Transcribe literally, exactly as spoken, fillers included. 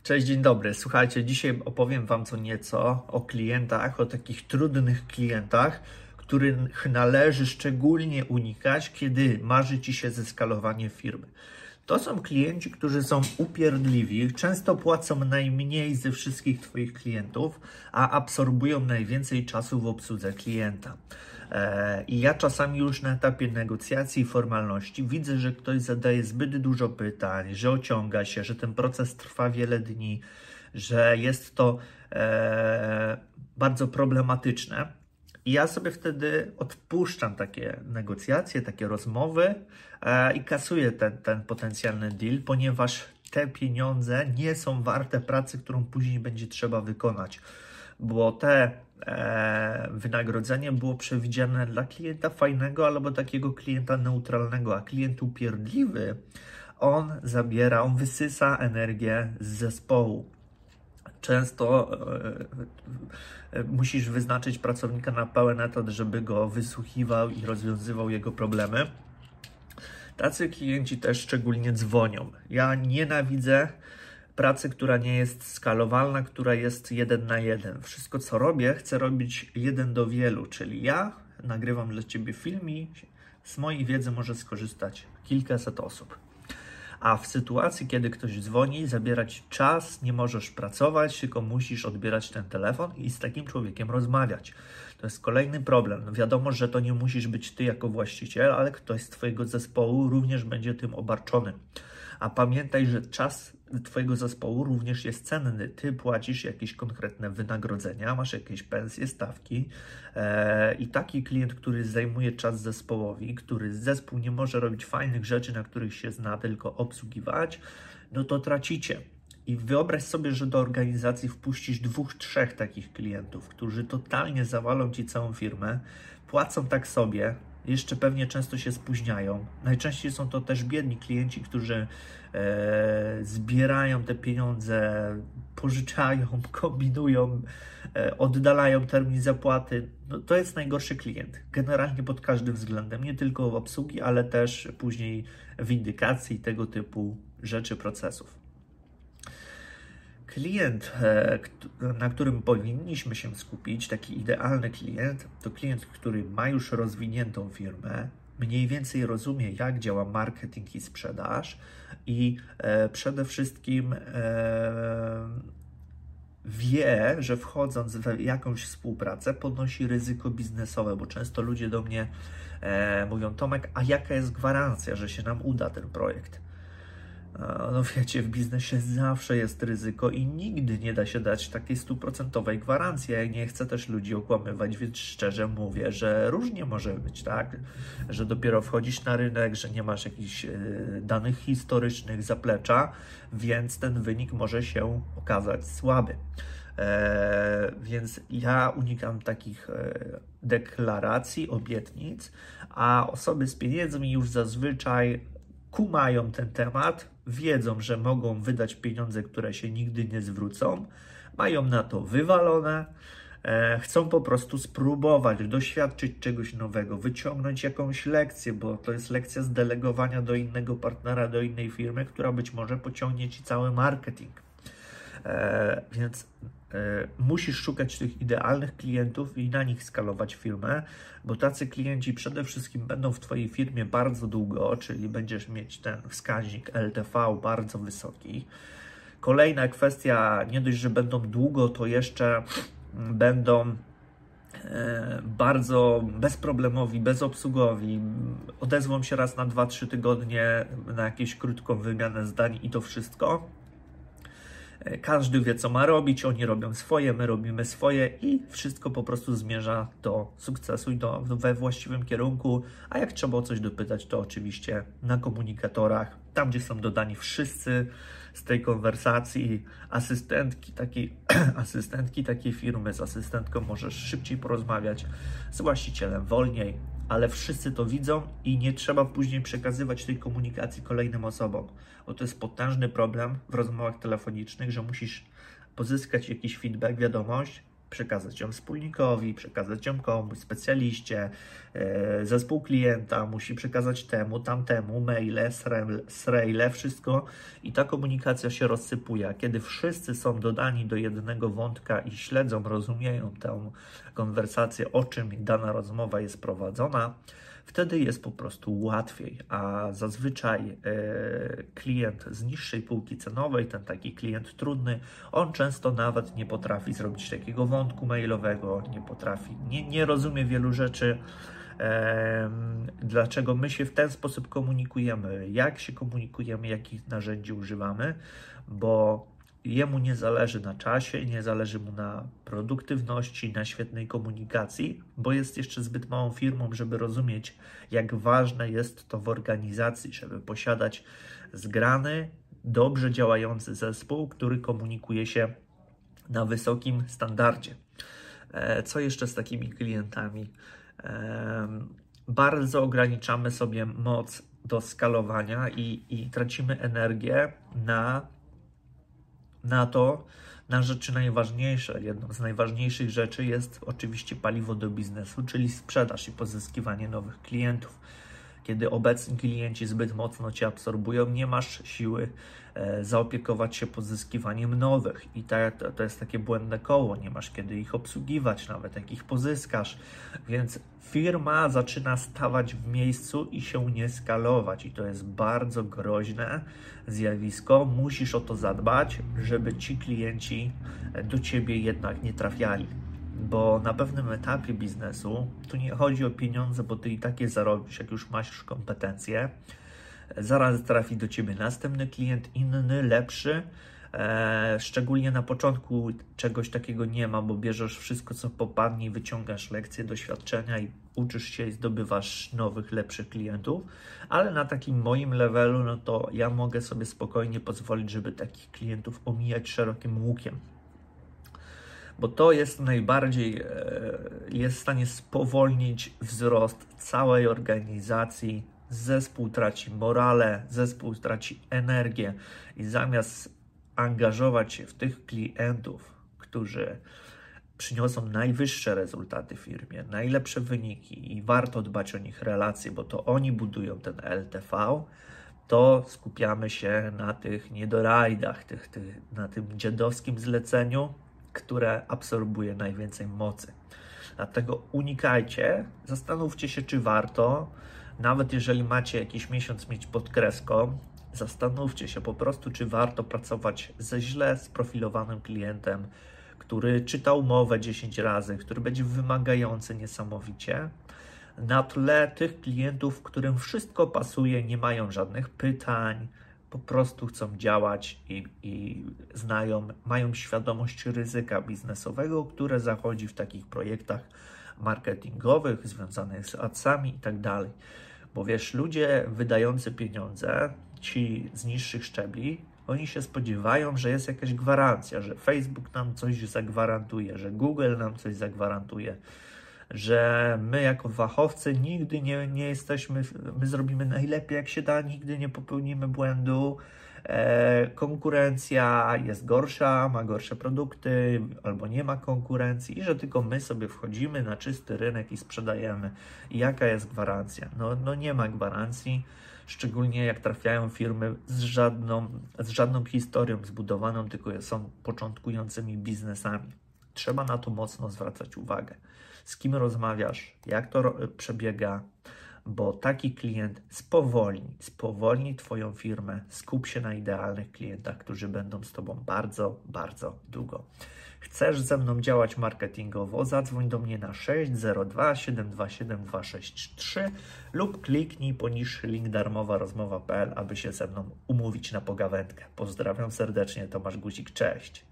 Cześć, dzień dobry. Słuchajcie, dzisiaj opowiem Wam co nieco o klientach, o takich trudnych klientach, których należy szczególnie unikać, kiedy marzy Ci się zeskalowanie firmy. To są klienci, którzy są upierdliwi, często płacą najmniej ze wszystkich Twoich klientów, a absorbują najwięcej czasu w obsłudze klienta. I ja czasami już na etapie negocjacji i formalności widzę, że ktoś zadaje zbyt dużo pytań, że ociąga się, że ten proces trwa wiele dni, że jest to e, bardzo problematyczne. I ja sobie wtedy odpuszczam takie negocjacje, takie rozmowy e, i kasuję ten, ten potencjalny deal, ponieważ te pieniądze nie są warte pracy, którą później będzie trzeba wykonać, bo te e, wynagrodzenie było przewidziane dla klienta fajnego albo takiego klienta neutralnego, a klient upierdliwy, on zabiera, on wysysa energię z zespołu. Często e, e, musisz wyznaczyć pracownika na pełen etat, żeby go wysłuchiwał i rozwiązywał jego problemy. Tacy klienci też szczególnie dzwonią. Ja nienawidzę pracy, która nie jest skalowalna, która jest jeden na jeden. Wszystko, co robię, chcę robić jeden do wielu, czyli ja nagrywam dla Ciebie film i z mojej wiedzy może skorzystać kilkaset osób. A w sytuacji, kiedy ktoś dzwoni, zabierać czas, nie możesz pracować, tylko musisz odbierać ten telefon i z takim człowiekiem rozmawiać. To jest kolejny problem. No wiadomo, że to nie musisz być Ty jako właściciel, ale ktoś z Twojego zespołu również będzie tym obarczony. A pamiętaj, że czas Twojego zespołu również jest cenny. Ty płacisz jakieś konkretne wynagrodzenia, masz jakieś pensje, stawki e, i taki klient, który zajmuje czas zespołowi, który zespół nie może robić fajnych rzeczy, na których się zna, tylko obsługiwać, no to tracicie. I wyobraź sobie, że do organizacji wpuścisz dwóch, trzech takich klientów, którzy totalnie zawalą Ci całą firmę, płacą tak sobie, jeszcze pewnie często się spóźniają. Najczęściej są to też biedni klienci, którzy e, zbierają te pieniądze, pożyczają, kombinują, e, oddalają termin zapłaty. No, to jest najgorszy klient. Generalnie pod każdym względem. Nie tylko w obsługi, ale też później w indykacji tego typu rzeczy, procesów. Klient, na którym powinniśmy się skupić, taki idealny klient, to klient, który ma już rozwiniętą firmę, mniej więcej rozumie, jak działa marketing i sprzedaż i przede wszystkim wie, że wchodząc w jakąś współpracę ponosi ryzyko biznesowe, bo często ludzie do mnie mówią: Tomek, a jaka jest gwarancja, że się nam uda ten projekt? No wiecie, w biznesie zawsze jest ryzyko i nigdy nie da się dać takiej stuprocentowej gwarancji. Ja nie chcę też ludzi okłamywać, więc szczerze mówię, że różnie może być, tak? Że dopiero wchodzisz na rynek, że nie masz jakichś danych historycznych, zaplecza, więc ten wynik może się okazać słaby. E, więc ja unikam takich e, deklaracji, obietnic, a osoby z pieniędzmi już zazwyczaj kumają ten temat, wiedzą, że mogą wydać pieniądze, które się nigdy nie zwrócą, mają na to wywalone, e, chcą po prostu spróbować, doświadczyć czegoś nowego, wyciągnąć jakąś lekcję, bo to jest lekcja zdelegowania do innego partnera, do innej firmy, która być może pociągnie Ci cały marketing. E, więc e, musisz szukać tych idealnych klientów i na nich skalować firmę, bo tacy klienci przede wszystkim będą w Twojej firmie bardzo długo, czyli będziesz mieć ten wskaźnik L T V bardzo wysoki. Kolejna kwestia, nie dość, że będą długo, to jeszcze będą e, bardzo bezproblemowi, bezobsługowi, odezwą się raz na dwa trzy tygodnie na jakąś krótką wymianę zdań i to wszystko. Każdy wie, co ma robić, oni robią swoje, my robimy swoje i wszystko po prostu zmierza do sukcesu i do, we właściwym kierunku, a jak trzeba o coś dopytać, to oczywiście na komunikatorach, tam gdzie są dodani wszyscy z tej konwersacji, asystentki takiej, asystentki takiej firmy, z asystentką możesz szybciej porozmawiać, z właścicielem wolniej, ale wszyscy to widzą i nie trzeba później przekazywać tej komunikacji kolejnym osobom, bo to jest potężny problem w rozmowach telefonicznych, że musisz pozyskać jakiś feedback, wiadomość, przekazać ją wspólnikowi, przekazać ją komuś, specjaliście, zespół klienta musi przekazać temu, tamtemu, maile, srejle, wszystko i ta komunikacja się rozsypuje. A kiedy wszyscy są dodani do jednego wątka i śledzą, rozumieją tę konwersację, o czym dana rozmowa jest prowadzona, wtedy jest po prostu łatwiej, a zazwyczaj e, klient z niższej półki cenowej, ten taki klient trudny, on często nawet nie potrafi zrobić takiego wątku mailowego, nie potrafi, nie, nie rozumie wielu rzeczy, e, dlaczego my się w ten sposób komunikujemy, jak się komunikujemy, jakich narzędzi używamy, bo jemu nie zależy na czasie, nie zależy mu na produktywności, na świetnej komunikacji, bo jest jeszcze zbyt małą firmą, żeby rozumieć, jak ważne jest to w organizacji, żeby posiadać zgrany, dobrze działający zespół, który komunikuje się na wysokim standardzie. Co jeszcze z takimi klientami? Bardzo ograniczamy sobie moc do skalowania i, i tracimy energię na na to, na rzeczy najważniejsze. Jedną z najważniejszych rzeczy jest oczywiście paliwo do biznesu, czyli sprzedaż i pozyskiwanie nowych klientów. Kiedy obecni klienci zbyt mocno Cię absorbują, nie masz siły e, zaopiekować się pozyskiwaniem nowych i ta, to, to jest takie błędne koło, nie masz kiedy ich obsługiwać, nawet jak ich pozyskasz, więc firma zaczyna stawać w miejscu i się nie skalować i to jest bardzo groźne zjawisko. Musisz o to zadbać, żeby ci klienci do Ciebie jednak nie trafiali. Bo na pewnym etapie biznesu tu nie chodzi o pieniądze, bo Ty i tak je zarobisz, jak już masz kompetencje. Zaraz trafi do Ciebie następny klient, inny, lepszy. E, szczególnie na początku czegoś takiego nie ma, bo bierzesz wszystko, co popadnie, wyciągasz lekcje, doświadczenia i uczysz się i zdobywasz nowych, lepszych klientów. Ale na takim moim levelu, no to ja mogę sobie spokojnie pozwolić, żeby takich klientów omijać szerokim łukiem. Bo to jest najbardziej, jest w stanie spowolnić wzrost całej organizacji. Zespół traci morale, zespół traci energię i zamiast angażować się w tych klientów, którzy przyniosą najwyższe rezultaty w firmie, najlepsze wyniki i warto dbać o nich relacje, bo to oni budują ten L T V, to skupiamy się na tych niedorajdach, tych, tych, na tym dziadowskim zleceniu, które absorbuje najwięcej mocy. Dlatego unikajcie, zastanówcie się, czy warto, nawet jeżeli macie jakiś miesiąc mieć pod kreską, zastanówcie się po prostu, czy warto pracować ze źle sprofilowanym klientem, który czyta umowę dziesięć razy, który będzie wymagający niesamowicie, na tle tych klientów, którym wszystko pasuje, nie mają żadnych pytań, po prostu chcą działać i, i znają, mają świadomość ryzyka biznesowego, które zachodzi w takich projektach marketingowych, związanych z adsami i tak dalej. Bo wiesz, ludzie wydający pieniądze, ci z niższych szczebli, oni się spodziewają, że jest jakaś gwarancja, że Facebook nam coś zagwarantuje, że Google nam coś zagwarantuje, że my jako fachowcy nigdy nie, nie jesteśmy, my zrobimy najlepiej jak się da, nigdy nie popełnimy błędu, e, konkurencja jest gorsza, ma gorsze produkty albo nie ma konkurencji i że tylko my sobie wchodzimy na czysty rynek i sprzedajemy. I jaka jest gwarancja? No, no nie ma gwarancji, szczególnie jak trafiają firmy z żadną, z żadną historią zbudowaną, tylko są początkującymi biznesami. Trzeba na to mocno zwracać uwagę. Z kim rozmawiasz, jak to przebiega, bo taki klient spowolni, spowolni Twoją firmę, skup się na idealnych klientach, którzy będą z Tobą bardzo, bardzo długo. Chcesz ze mną działać marketingowo? Zadzwoń do mnie na sześć zero dwa siedem dwa siedem dwa sześć trzy lub kliknij poniższy link darmowa rozmowa kropka p l, aby się ze mną umówić na pogawędkę. Pozdrawiam serdecznie, Tomasz Guzik, cześć.